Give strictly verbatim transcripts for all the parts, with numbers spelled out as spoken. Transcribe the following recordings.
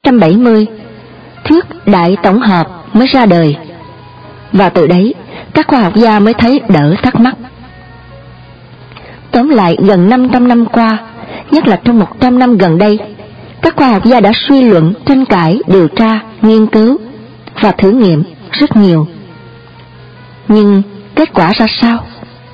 trăm bảy mươi, thuyết đại tổng hợp mới ra đời. Và từ đấy, các khoa học gia mới thấy đỡ thắc mắc. Tóm lại, gần năm trăm năm qua, nhất là trong một trăm năm gần đây, các khoa học gia đã suy luận, tranh cãi, điều tra, nghiên cứu và thử nghiệm rất nhiều. Nhưng kết quả ra sao?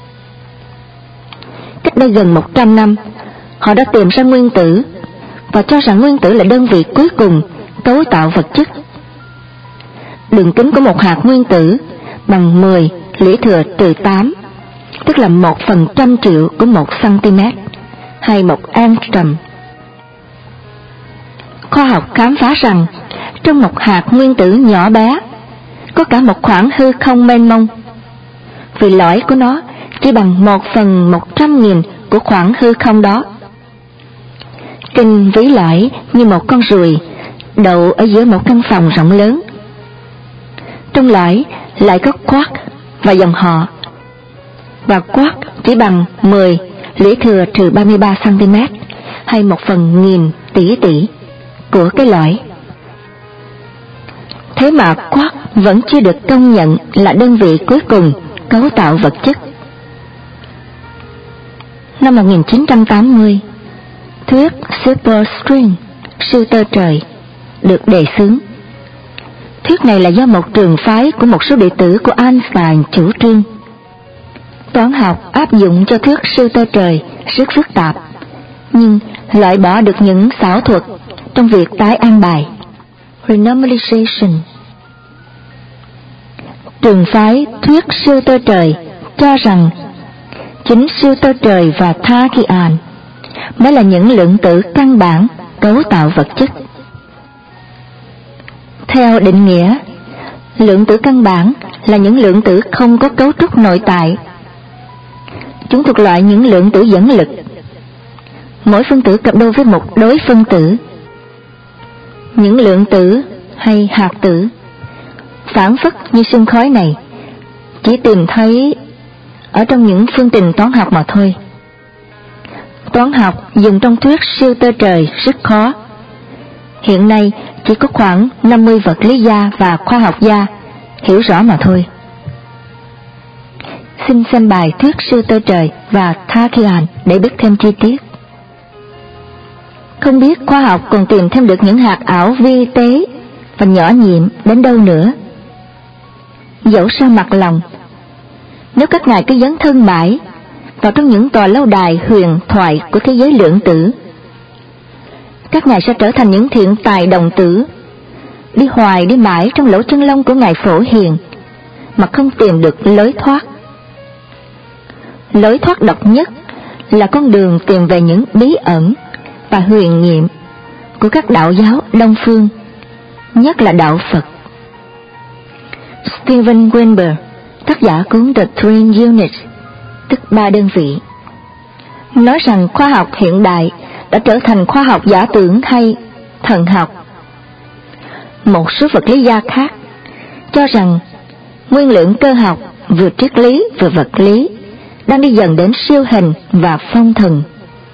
Cách đây gần một trăm năm, họ đã tìm ra nguyên tử và cho rằng nguyên tử là đơn vị cuối cùng cấu tạo vật chất. Đường kính của một hạt nguyên tử bằng mười lũy thừa trừ tám, tức là một phần trăm triệu của một cm hay một angstrom. Khoa học khám phá rằng trong một hạt nguyên tử nhỏ bé có cả một khoảng hư không mênh mông, vì lõi của nó chỉ bằng một phần một trăm nghìn của khoảng hư không đó. Trên ví lõi như một con ruồi đậu ở giữa một căn phòng rộng lớn. Trong lõi lại có quark và dòng họ, và quark chỉ bằng mười lũy thừa trừ ba mươi ba cm hay một phần nghìn tỷ tỷ của cái lõi. Thế mà quark vẫn chưa được công nhận là đơn vị cuối cùng cấu tạo vật chất. Năm một nghìn chín trăm tám mươi, thuyết superstring, siêu tơ trời, được đề xướng. Thuyết này là do một trường phái của một số đệ tử của Einstein chủ trương. Toán học áp dụng cho thuyết siêu tơ trời rất phức tạp, nhưng loại bỏ được những xảo thuật trong việc tái an bài, renormalization. Trường phái thuyết siêu tơ trời cho rằng chính siêu tơ trời và tachyon mới là những lượng tử căn bản cấu tạo vật chất. Theo định nghĩa, lượng tử căn bản là những lượng tử không có cấu trúc nội tại. Chúng thuộc loại những lượng tử dẫn lực. Mỗi phân tử cặp đôi với một đối phân tử. Những lượng tử hay hạt tử phản phất như sương khói này chỉ tìm thấy ở trong những phương trình toán học mà thôi. Toán học dùng trong thuyết siêu tơ trời rất khó. Hiện nay chỉ có khoảng năm mươi vật lý gia và khoa học gia hiểu rõ mà thôi. Xin xem bài thuyết siêu tơ trời và tachyon để biết thêm chi tiết. Không biết khoa học còn tìm thêm được những hạt ảo vi tế và nhỏ nhiệm đến đâu nữa. Dẫu sao mặt lòng, nếu các ngài cứ dấn thân mãi vào trong những tòa lâu đài huyền thoại của thế giới lượng tử, các ngài sẽ trở thành những thiện tài đồng tử, đi hoài đi mãi trong lỗ chân lông của ngài Phổ Hiền mà không tìm được lối thoát. Lối thoát độc nhất là con đường tìm về những bí ẩn và huyền nhiệm của các đạo giáo Đông phương, nhất là đạo Phật. Steven Weinberg, tác giả cuốn The Three Units, tức ba đơn vị, nói rằng khoa học hiện đại đã trở thành khoa học giả tưởng hay thần học. Một số vật lý gia khác cho rằng nguyên lượng cơ học vừa triết lý vừa vật lý đang đi dần đến siêu hình và phong thần.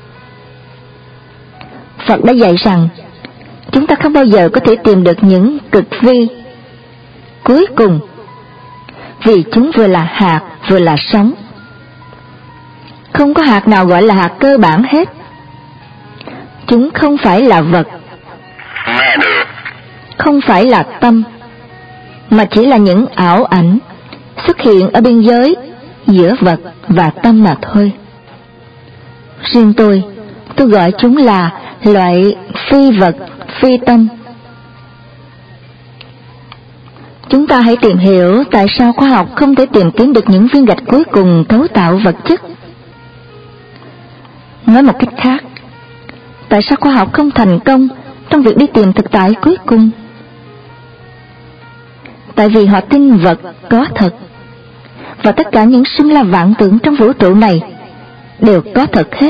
Phật đã dạy rằng chúng ta không bao giờ có thể tìm được những cực vi cuối cùng, vì chúng vừa là hạt vừa là sống. Không có hạt nào gọi là hạt cơ bản hết. Chúng không phải là vật, không phải là tâm, mà chỉ là những ảo ảnh xuất hiện ở biên giới giữa vật và tâm mà thôi. Riêng tôi, tôi gọi chúng là loại phi vật, phi tâm. Chúng ta hãy tìm hiểu tại sao khoa học không thể tìm kiếm được những viên gạch cuối cùng cấu tạo vật chất. Nói một cách khác, tại sao khoa học không thành công trong việc đi tìm thực tại cuối cùng? Tại vì họ tin vật có thật, và tất cả những sinh la vạn tưởng trong vũ trụ này đều có thật hết.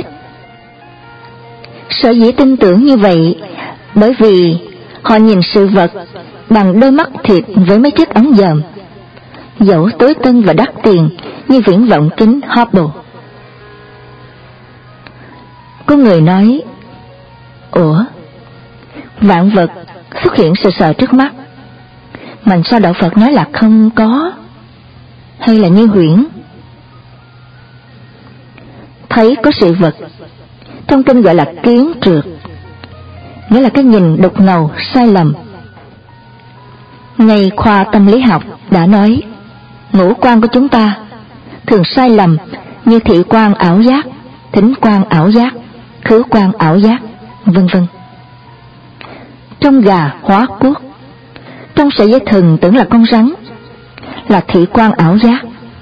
Sở dĩ tin tưởng như vậy bởi vì họ nhìn sự vật bằng đôi mắt thịt với mấy chiếc ống dòm, dẫu tối tân và đắt tiền như viễn vọng kính Hubble. Có người nói, ủa, vạn vật xuất hiện sờ sờ trước mắt, mà sao đạo Phật nói là không có, hay là như huyễn? Thấy có sự vật, trong kinh gọi là kiến trượt, nghĩa là cái nhìn đục ngầu, sai lầm. Ngay khoa tâm lý học đã nói, ngũ quan của chúng ta thường sai lầm như thị quan ảo giác, thính quan ảo giác, khứu quan ảo giác, vân vân. Trong gà hóa cuốc, trong sợi dây thừng tưởng là con rắn, là thị quan ảo giác.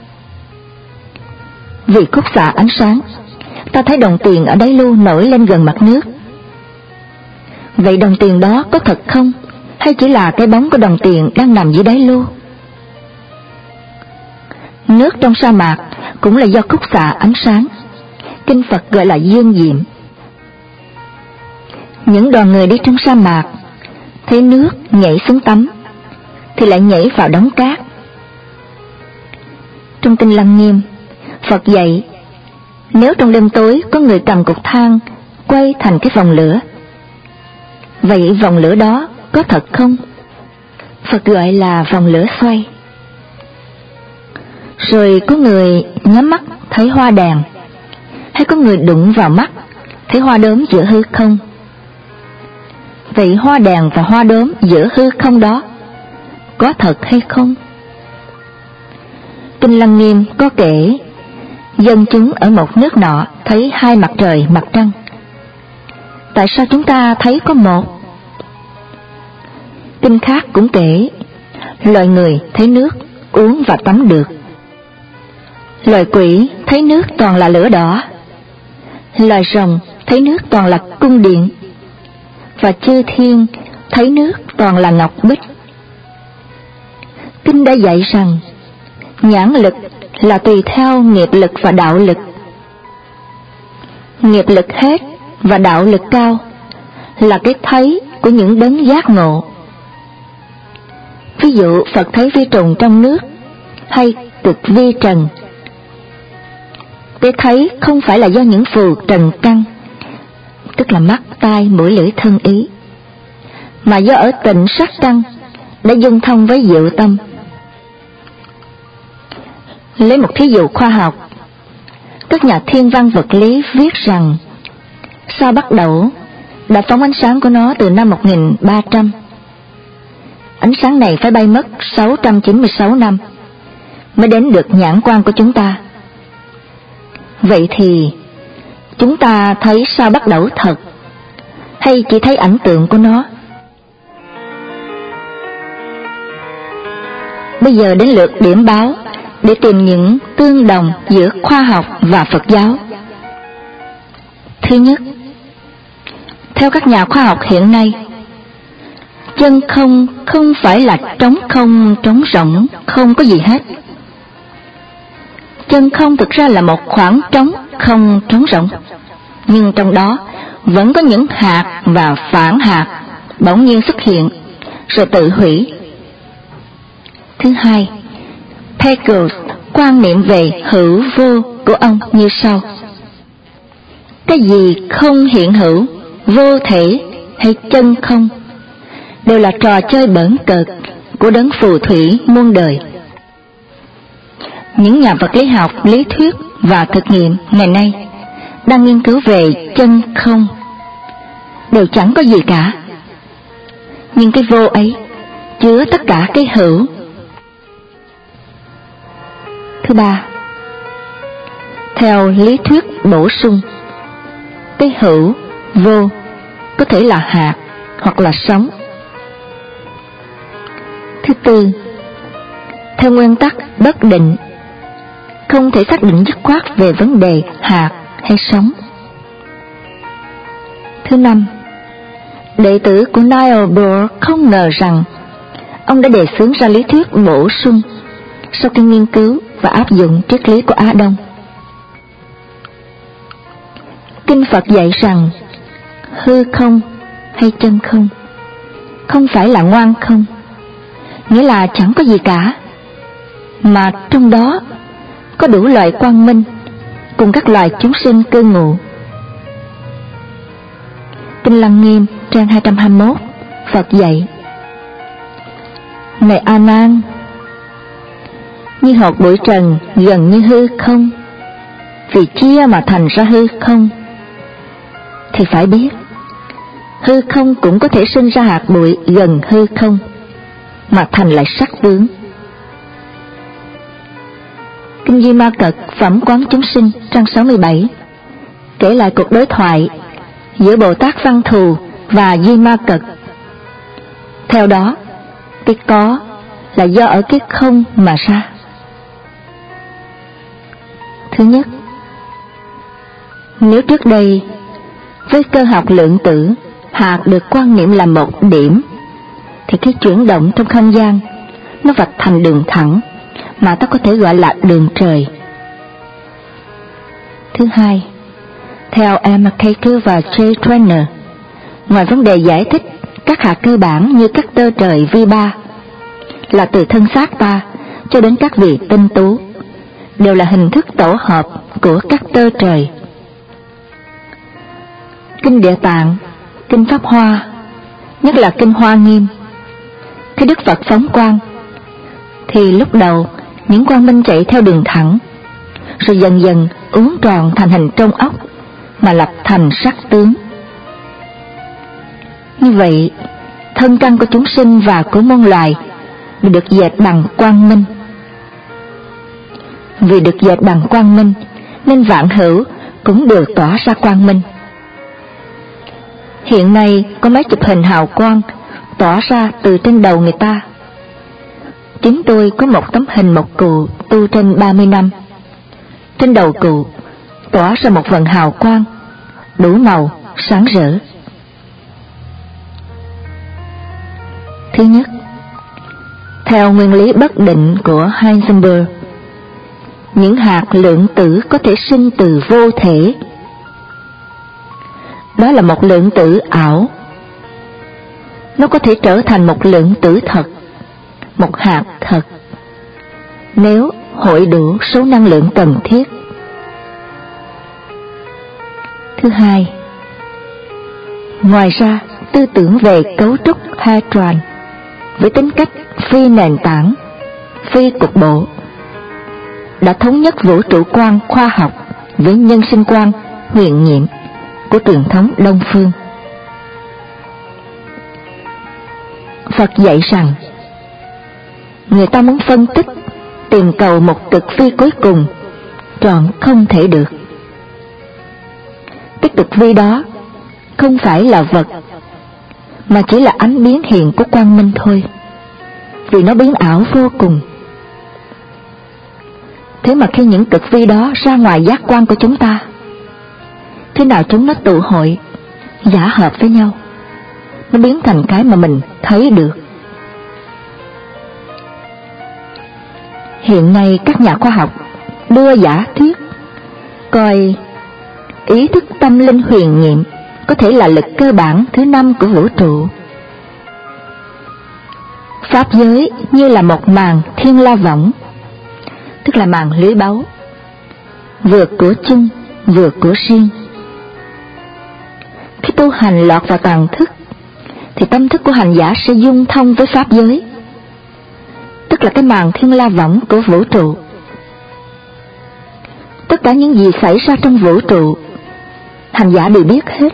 Vì khúc xạ ánh sáng, ta thấy đồng tiền ở đáy lu nổi lên gần mặt nước. Vậy đồng tiền đó có thật không, hay chỉ là cái bóng của đồng tiền đang nằm dưới đáy lu? Nước trong sa mạc cũng là do khúc xạ ánh sáng, kinh Phật gọi là dương diệm. Những đoàn người đi trong sa mạc thấy nước nhảy xuống tắm thì lại nhảy vào đống cát. Trong kinh Lăng Nghiêm, Phật dạy, nếu trong đêm tối có người cầm cục than quay thành cái vòng lửa, vậy vòng lửa đó có thật không? Phật gọi là vòng lửa xoay. Rồi có người nhắm mắt thấy hoa đàn, hay có người đụng vào mắt thấy hoa đốm giữa hư không. Vậy hoa đàn và hoa đốm giữa hư không đó có thật hay không? Kinh Lăng Nghiêm có kể, dân chúng ở một nước nọ thấy hai mặt trời mặt trăng. Tại sao chúng ta thấy có một? Kinh khác cũng kể, loài người thấy nước uống và tắm được, loài quỷ thấy nước toàn là lửa đỏ, loài rồng thấy nước toàn là cung điện, và chư thiên thấy nước toàn là ngọc bích. Kinh đã dạy rằng nhãn lực là tùy theo nghiệp lực và đạo lực. Nghiệp lực hết và đạo lực cao là cái thấy của những đấng giác ngộ. Ví dụ Phật thấy vi trùng trong nước hay cực vi trần. Cái thấy không phải là do những phù trần căn, tức là mắt, tai, mũi, lưỡi, thân, ý, mà do ở tịnh sắc căn đã dung thông với diệu tâm. Lấy một thí dụ khoa học, các nhà thiên văn vật lý viết rằng sao Bắc Đẩu đã phóng ánh sáng của nó từ năm một nghìn ba trăm. Ánh sáng này phải bay mất sáu trăm chín mươi sáu năm mới đến được nhãn quan của chúng ta. Vậy thì chúng ta thấy sao Bắc Đẩu thật, hay chỉ thấy ảnh tượng của nó? Bây giờ đến lượt điểm báo để tìm những tương đồng giữa khoa học và Phật giáo. Thứ nhất, theo các nhà khoa học hiện nay, chân không không phải là trống không, trống rỗng, không có gì hết. Chân không thực ra là một khoảng trống không, trống rỗng, nhưng trong đó vẫn có những hạt và phản hạt bỗng nhiên xuất hiện rồi tự hủy. Thứ hai, Hegel quan niệm về hữu vô của ông như sau: cái gì không hiện hữu, vô thể hay chân không đều là trò chơi bỡn cợt của đấng phù thủy muôn đời. Những nhà vật lý học, lý thuyết và thực nghiệm ngày nay đang nghiên cứu về chân không đều chẳng có gì cả, nhưng cái vô ấy chứa tất cả cái hữu. Thứ ba, theo lý thuyết bổ sung, cái hữu vô có thể là hạt hoặc là sóng. Thứ tư, theo nguyên tắc bất định, không thể xác định dứt khoát về vấn đề hạt hay sóng. Thứ năm, đệ tử của Niels Bohr không ngờ rằng ông đã đề xướng ra lý thuyết bổ sung sau khi nghiên cứu và áp dụng triết lý của Á Đông. Kinh Phật dạy rằng hư không hay chân không không phải là ngoan không, nghĩa là chẳng có gì cả, mà trong đó có đủ loại quang minh cùng các loài chúng sinh cư ngụ. Kinh Lăng Nghiêm trang hai trăm hai mươi mốt Phật dạy: Này A Nan, như hột bụi trần gần như hư không, vì chia mà thành ra hư không, thì phải biết hư không cũng có thể sinh ra hạt bụi gần hư không, mà thành lại sắc tướng. Kinh Di Ma Cật Phẩm Quán Chúng Sinh trang sáu mươi bảy kể lại cuộc đối thoại giữa Bồ Tát Văn Thù và Di Ma Cật. Theo đó, cái có là do ở cái không mà ra. Thứ nhất, nếu trước đây với cơ học lượng tử hạt được quan niệm là một điểm, thì cái chuyển động trong không gian nó vạch thành đường thẳng mà ta có thể gọi là đường trời. Thứ hai, theo Emma Caker và Jay Trainer, ngoài vấn đề giải thích các hạt cơ bản như các tơ trời vi ba là từ thân xác ta cho đến các vị tinh tú đều là hình thức tổ hợp của các tơ trời. Kinh Địa Tạng, Kinh Pháp Hoa, nhất là Kinh Hoa Nghiêm, khi Đức Phật phóng quang thì lúc đầu những quang minh chạy theo đường thẳng, rồi dần dần uốn tròn thành hình trong ốc mà lập thành sắc tướng. Như vậy, thân căn của chúng sinh và của muôn loài được dệt bằng quang minh. Vì được dệt bằng quang minh nên vạn hữu cũng đều tỏa ra quang minh. Hiện nay có máy chụp hình hào quang tỏa ra từ trên đầu người ta. Chính tôi có một tấm hình một cụ tu trên ba mươi năm. Trên đầu cụ tỏa ra một vầng hào quang đủ màu sáng rỡ. Thứ nhất, theo nguyên lý bất định của Heisenberg, những hạt lượng tử có thể sinh từ vô thể. Đó là một lượng tử ảo. Nó có thể trở thành một lượng tử thật, một hạt thật, nếu hội đủ số năng lượng cần thiết. Thứ hai, ngoài ra, tư tưởng về cấu trúc hadron với tính cách phi nền tảng, phi cục bộ đã thống nhất vũ trụ quan khoa học với nhân sinh quan huyền nhiệm của truyền thống Đông phương. Phật dạy rằng người ta muốn phân tích, tìm cầu một cực vi cuối cùng trọn không thể được. Cái cực vi đó không phải là vật, mà chỉ là ánh biến hiện của quang minh thôi, vì nó biến ảo vô cùng. Thế mà khi những cực vi đó ra ngoài giác quan của chúng ta, thế nào chúng nó tụ hội, giả hợp với nhau, nó biến thành cái mà mình thấy được. Hiện nay các nhà khoa học đưa giả thuyết coi ý thức tâm linh huyền nhiệm có thể là lực cơ bản thứ năm của vũ trụ. Pháp giới như là một màn thiên la võng, tức là màn lưới báu, vừa của chung vừa của riêng. Khi tu hành lọt vào tàng thức thì tâm thức của hành giả sẽ dung thông với pháp giới, tức là cái màn thiên la võng của vũ trụ. Tất cả những gì xảy ra trong vũ trụ, hành giả đều biết hết.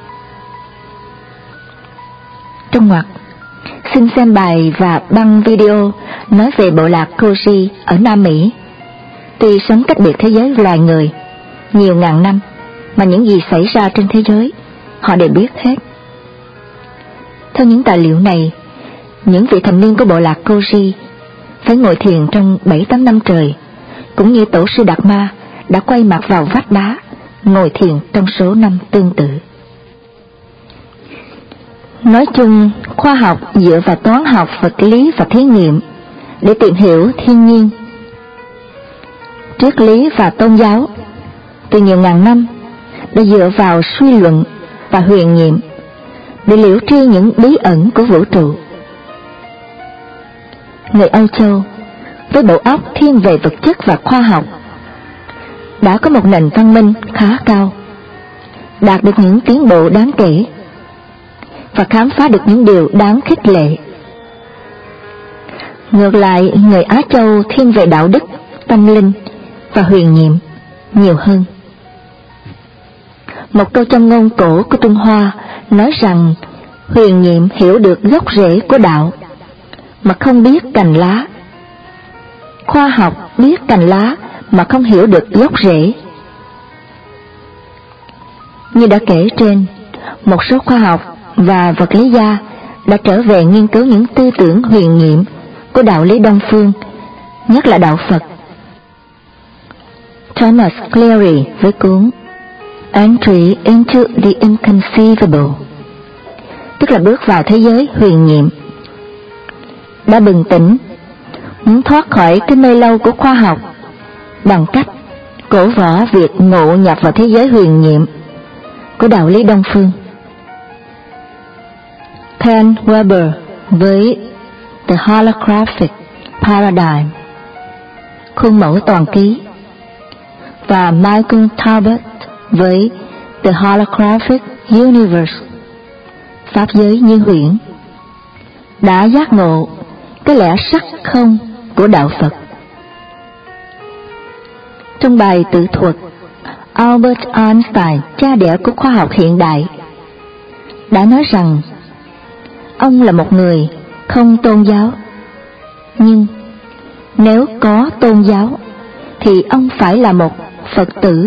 Trong ngoặc, xin xem bài và băng video nói về bộ lạc Kogi ở Nam Mỹ. Tuy sống cách biệt thế giới loài người nhiều ngàn năm, mà những gì xảy ra trên thế giới họ đều biết hết. Theo những tài liệu này, những vị thành niên của bộ lạc Kogi phải ngồi thiền trong bảy tám năm trời, cũng như tổ sư Đạt Ma đã quay mặt vào vách đá ngồi thiền trong số năm tương tự. Nói chung, khoa học dựa vào toán học, vật lý và thí nghiệm để tìm hiểu thiên nhiên. Triết lý và tôn giáo từ nhiều ngàn năm đã dựa vào suy luận và huyền nhiệm để liễu tri những bí ẩn của vũ trụ. Người Âu Châu với bộ óc thiên về vật chất và khoa học đã có một nền văn minh khá cao, đạt được những tiến bộ đáng kể. và khám phá được những điều đáng khích lệ. Ngược lại, người Á Châu thiên về đạo đức, tâm linh và huyền nhiệm nhiều hơn. Một câu trong ngôn cổ của Trung Hoa nói rằng huyền nhiệm hiểu được gốc rễ của đạo mà không biết cành lá. Khoa học biết cành lá mà không hiểu được gốc rễ. Như đã kể trên, một số khoa học và vật lý gia đã trở về nghiên cứu những tư tưởng huyền nhiệm của đạo lý Đông phương, nhất là đạo Phật. Thomas Cleary với cuốn Entry into the Inconceivable, tức là bước vào thế giới huyền nhiệm, đã bừng tỉnh, muốn thoát khỏi cái mê lâu của khoa học bằng cách cổ võ việc ngộ nhập vào thế giới huyền nhiệm của đạo lý Đông phương. Ken Wilber với The Holographic Paradigm, khuôn mẫu toàn ký, và Michael Talbot với The Holographic Universe, pháp giới như huyễn, đã giác ngộ cái lẽ sắc không của đạo Phật. Trong bài tự thuật, Albert Einstein, cha đẻ của khoa học hiện đại, đã nói rằng ông là một người không tôn giáo, nhưng nếu có tôn giáo thì ông phải là một Phật tử.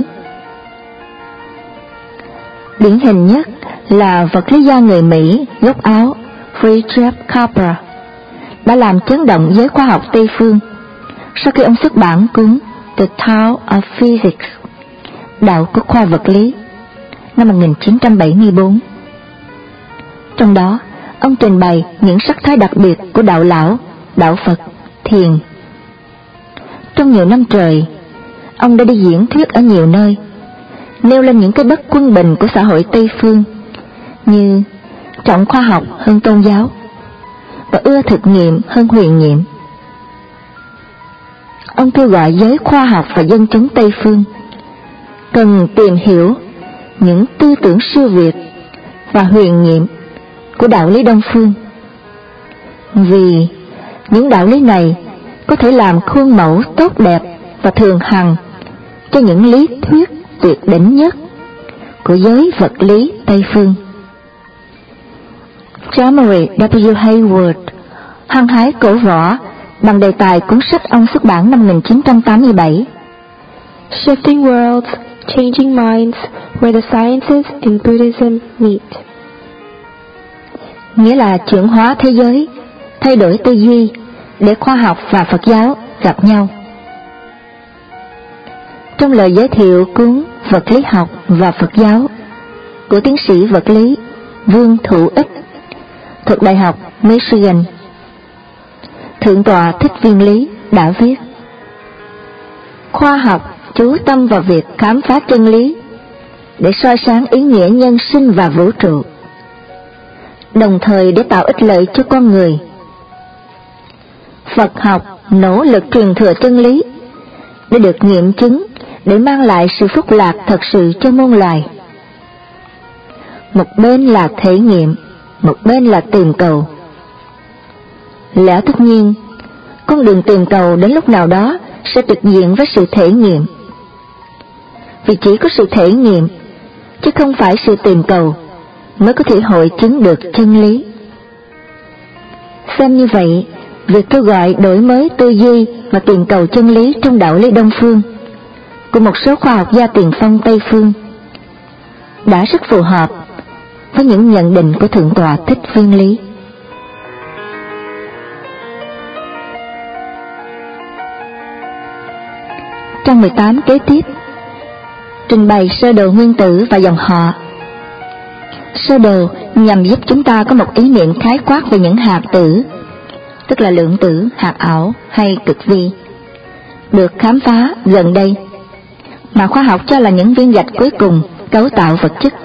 Điển hình nhất là vật lý gia người Mỹ gốc Áo Friedrich Capra đã làm chấn động giới khoa học Tây phương sau khi ông xuất bản cuốn The Tao of Physics, đạo của khoa vật lý, năm một nghìn chín trăm bảy mươi bốn. Trong đó, ông trình bày những sắc thái đặc biệt của đạo lão, đạo Phật, thiền. Trong nhiều năm trời, ông đã đi diễn thuyết ở nhiều nơi, nêu lên những cái bất quân bình của xã hội Tây phương, như trọng khoa học hơn tôn giáo và ưa thực nghiệm hơn huyền nhiệm. Ông kêu gọi giới khoa học và dân chúng Tây phương cần tìm hiểu những tư tưởng siêu việt và huyền nhiệm của đạo lý Đông phương, vì những đạo lý này có thể làm khuôn mẫu tốt đẹp và thường hằng cho những lý thuyết tuyệt đỉnh nhất của giới vật lý Tây phương. Jamery W. Hayward hăng hái cổ võ bằng đề tài cuốn sách ông xuất bản năm một nghìn chín trăm tám mươi bảy, Shifting Worlds, Changing Minds, Where the Sciences and Buddhism Meet, nghĩa là chuyển hóa thế giới, thay đổi tư duy để khoa học và Phật giáo gặp nhau. Trong lời giới thiệu cuốn Vật lý học và Phật giáo của tiến sĩ vật lý Vương Thủ Ích thuộc Đại học Michigan, Thượng tọa Thích Viên Lý đã viết: khoa học chú tâm vào việc khám phá chân lý để soi sáng ý nghĩa nhân sinh và vũ trụ, đồng thời để tạo ích lợi cho con người. Phật học nỗ lực truyền thừa chân lý để được nghiệm chứng, để mang lại sự phúc lạc thật sự cho muôn loài. Một bên là thể nghiệm, một bên là tìm cầu. Lẽ tất nhiên, con đường tìm cầu đến lúc nào đó sẽ trực diện với sự thể nghiệm. Vì chỉ có sự thể nghiệm, chứ không phải sự tìm cầu, mới có thể hội chứng được chân lý. Xem như vậy, việc kêu gọi đổi mới tư duy và tìm cầu chân lý trong đạo lý Đông phương của một số khoa học gia tiền phong Tây phương đã rất phù hợp với những nhận định của Thượng tọa Thích Viên Lý. Trong mười tám kế tiếp, trình bày sơ đồ nguyên tử và dòng họ. Sơ đồ nhằm giúp chúng ta có một ý niệm khái quát về những hạt tử, tức là lượng tử, hạt ảo hay cực vi, được khám phá gần đây, mà khoa học cho là những viên gạch cuối cùng cấu tạo vật chất.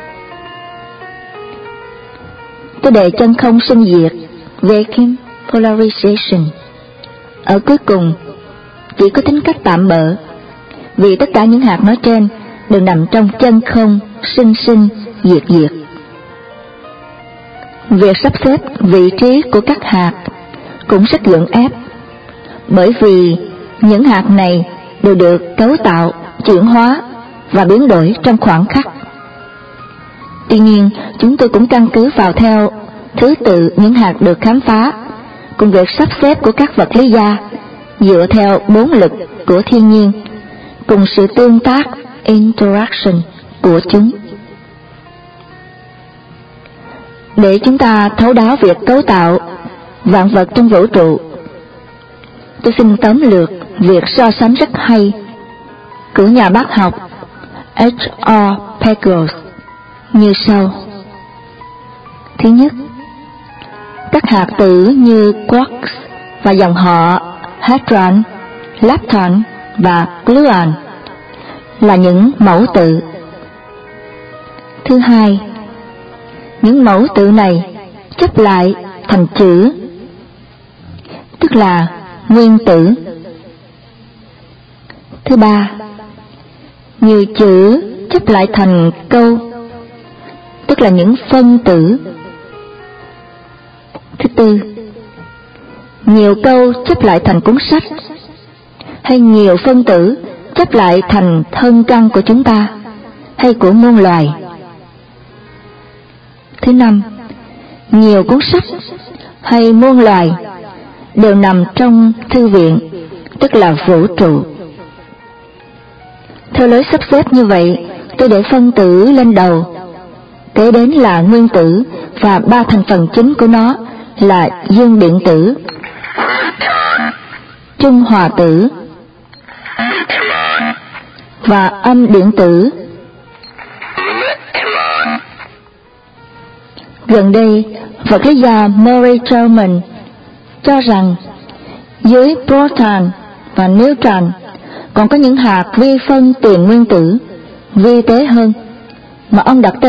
Tôi đề chân không sinh diệt, vacuum polarization, ở cuối cùng chỉ có tính cách tạm bợ, vì tất cả những hạt nói trên đều nằm trong chân không sinh sinh diệt diệt. Việc sắp xếp vị trí của các hạt cũng rất gượng ép, bởi vì những hạt này đều được cấu tạo, chuyển hóa và biến đổi trong khoảng khắc. Tuy nhiên, chúng tôi cũng căn cứ vào theo thứ tự những hạt được khám phá, cùng việc sắp xếp của các vật lý gia dựa theo bốn lực của thiên nhiên, cùng sự tương tác interaction của chúng. Để chúng ta thấu đáo việc cấu tạo vạn vật trong vũ trụ, tôi xin tóm lược việc so sánh rất hay của nhà bác học H R Pegels như sau. Thứ nhất, các hạt tử như quarks và dòng họ hadron, lepton và gluon là những mẫu tự. Thứ hai, những mẫu tự này chấp lại thành chữ, tức là nguyên tử. Thứ ba, nhiều chữ chấp lại thành câu, tức là những phân tử. Thứ tư, nhiều câu chấp lại thành cuốn sách, hay nhiều phân tử chấp lại thành thân căn của chúng ta, hay của muôn loài. Thứ năm, nhiều cuốn sách hay muôn loài đều nằm trong thư viện, tức là vũ trụ. Theo lối sắp xếp như vậy, tôi để phân tử lên đầu, kế đến là nguyên tử và ba thành phần chính của nó là dương điện tử, trung hòa tử và âm điện tử. Gần đây, vật lý gia Murray Gell-Mann cho rằng dưới proton và neutron còn có những hạt vi phân tiền nguyên tử vi tế hơn, mà ông đặt tên